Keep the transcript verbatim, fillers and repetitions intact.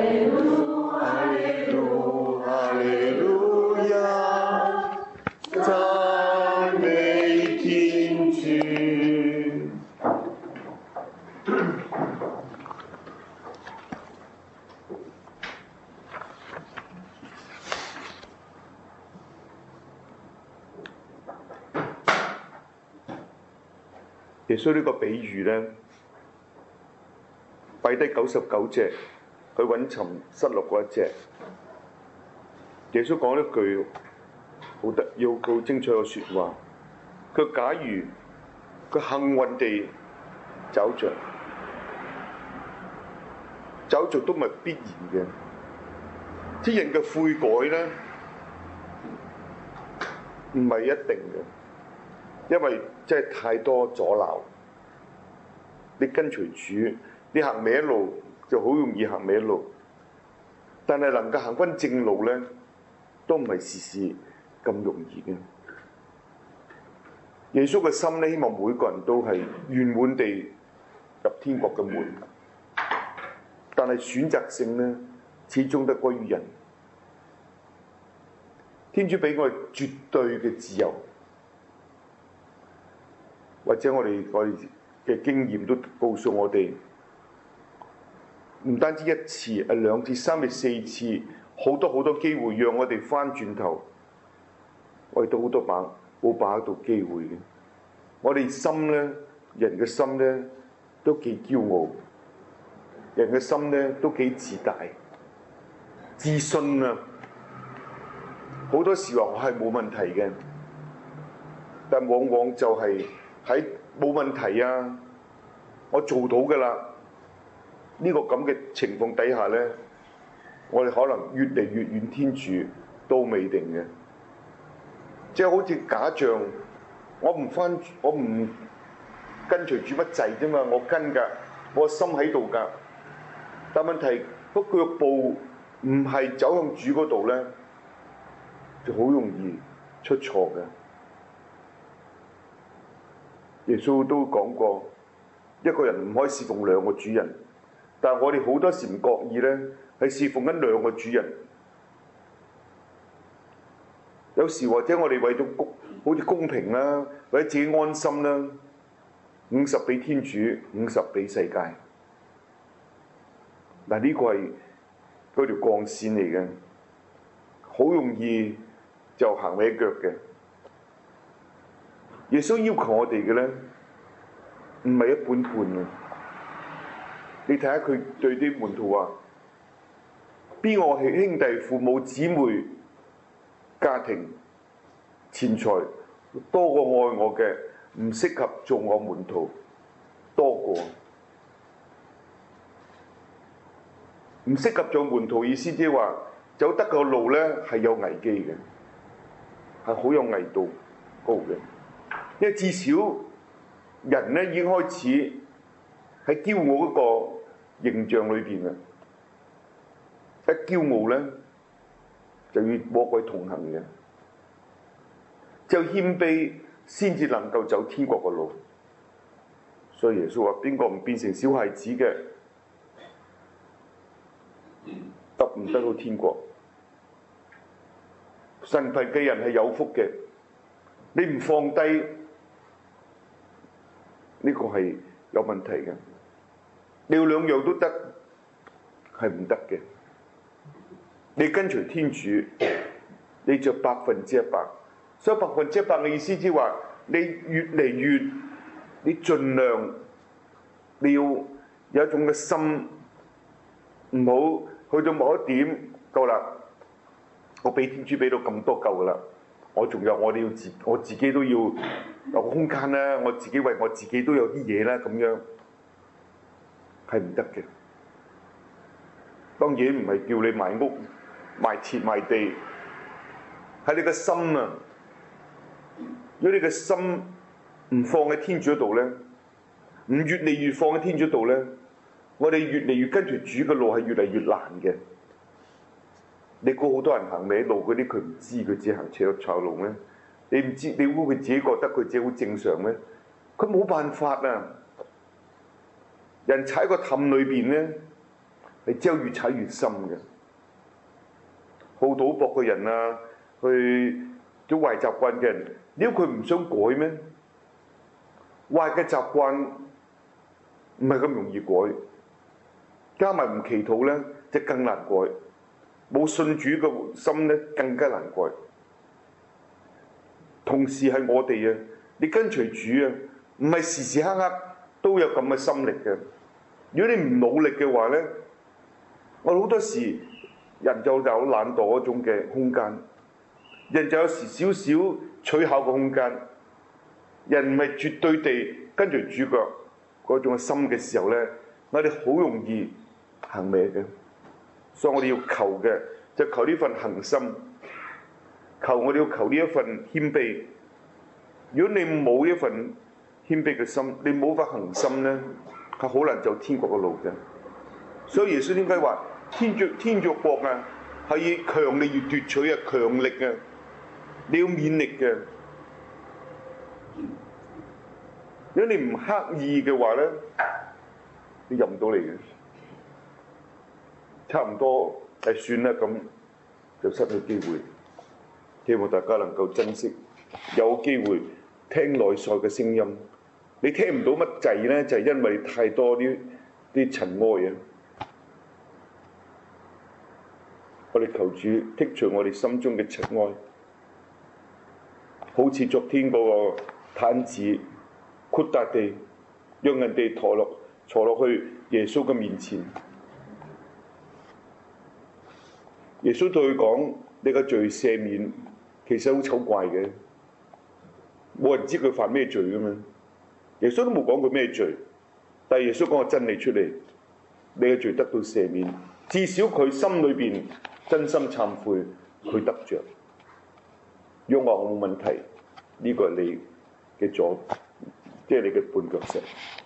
耶穌呢個比喻呢，擺低九十九隻去揾尋失落嗰一隻。耶穌講一句好得要好精彩嘅説話，佢假如佢幸運地找着，找着都唔係必然嘅。啲人嘅悔改呢，唔係一定嘅。因為真係太多阻撓，你跟隨主，你行歪路就好容易行歪路。但係能夠行返正路呢，都唔係事事咁容易嘅。耶穌嘅心呢，希望每個人都係圓滿地入天國嘅門，但係選擇性呢，始終都歸於人。天主俾我哋絕對嘅自由。或者我哋我哋嘅經驗都告訴我哋，唔單止一次、啊兩次、三次、四次，好多好多機會讓我哋翻轉頭，我哋都好多把冇把握到機會嘅。我哋心咧，人嘅心咧都幾驕傲，人嘅心咧都幾自大、自信啊！好多時話我係冇問題嘅，但往往就係、是。喺冇問題啊！我做到㗎啦。呢個咁嘅情況底下呢，我哋可能越嚟越遠天主都未定嘅。即係好似假象，我唔翻，我唔跟隨住乜滯啫嘛，我跟㗎，我心喺度㗎。但問題個腳步唔係走向主嗰度呢，就好容易出錯嘅。耶穌都講過，一個人唔可以侍奉兩個主人，但係我哋好多時唔覺意咧，係侍奉緊兩個主人。有時或者我哋為咗公，好似公平啦，或者自己安心啦，五十俾天主，五十俾世界。嗱，呢個係嗰條鋼線嚟嘅，好容易就行歪腳嘅。耶穌要求我哋嘅咧，唔係一般般嘅。你睇下佢對啲門徒話：邊個係兄弟、父母、姊妹、家庭、錢財多過愛我嘅，唔適合做我門徒。多過唔適合做門徒，意思即係話走得個路咧係有危機嘅，係好有危度高嘅。因為至少人咧已經開始喺驕傲嗰個形象裏邊啦，一驕傲咧就與魔鬼同行嘅，只有謙卑先至能夠走天國嘅路。所以耶穌話：邊個唔變成小孩子嘅，得唔得到天國？神貧嘅人係有福嘅，你唔放低。呢個係有問題嘅，你要兩樣都得，係唔得嘅。你跟隨天主，你就百分之一百。所以百分之一百嘅意思即係話，你越嚟越，你盡量，你要有一種嘅心，唔好去到某一點夠啦。我俾天主俾到咁多夠噶啦，我仲有我哋要自，我自己都要有個空間啦，我自己為我自己都有啲嘢啦，咁樣係唔得嘅。當然唔係叫你賣屋、賣田、賣地，係你個心啊！如果你個心唔放喺天主嗰度咧，唔越嚟越放喺天主度咧，我哋越嚟越跟住主嘅路係越嚟越難嘅。你估好多人行歪路嗰啲，佢唔知佢只行斜路路咩？你唔知，你估佢自己覺得佢自己好正常咩？佢冇辦法啊！人踩個氹裏邊咧， 係只有越踩越深嘅。好賭博嘅人啊，去做壞習慣嘅人，如果佢唔想改咩？壞嘅習慣唔係咁容易改，加埋唔祈禱咧，就更難改。冇信主嘅心咧，更加難改。同時係我哋啊，你跟隨主啊，唔係時時刻刻都有咁嘅心力嘅。如果你唔努力嘅話咧，我好多時人就有懶惰嗰種嘅空間，人就有時少少取巧嘅空間。人唔係絕對地跟住主角嗰種心嘅時候咧，我哋好容易行歪嘅。所以我哋要求嘅就求呢份恆心，求我哋要求呢一份謙卑。如果你冇一份謙卑嘅心，你冇法恆心咧，係好難走天國嘅路嘅。所以耶穌點解話天主天主國啊，係以強力而奪取啊，強力啊，你要勉力嘅。如果你唔刻意嘅話咧，你入唔到嚟嘅。差唔多係算啦，咁就失去機會。希望大家能夠珍惜，有機會聽內在嘅聲音。你聽唔到乜滯咧，就係、是、因為太多啲啲塵埃啊！我哋求主剔除我哋心中嘅塵埃，好似昨天嗰個癱子豁達地，讓人哋坐落坐落去耶穌嘅面前。耶穌對佢講：你個罪赦免，其實好醜怪嘅，冇人知佢犯咩罪㗎嘛。耶穌都冇講佢咩罪，但係耶穌講個真理出嚟，你嘅罪得到赦免，至少佢心裏邊真心懺悔，佢得着。若話我冇問題，呢、這個係你嘅左，即係你嘅絆腳石。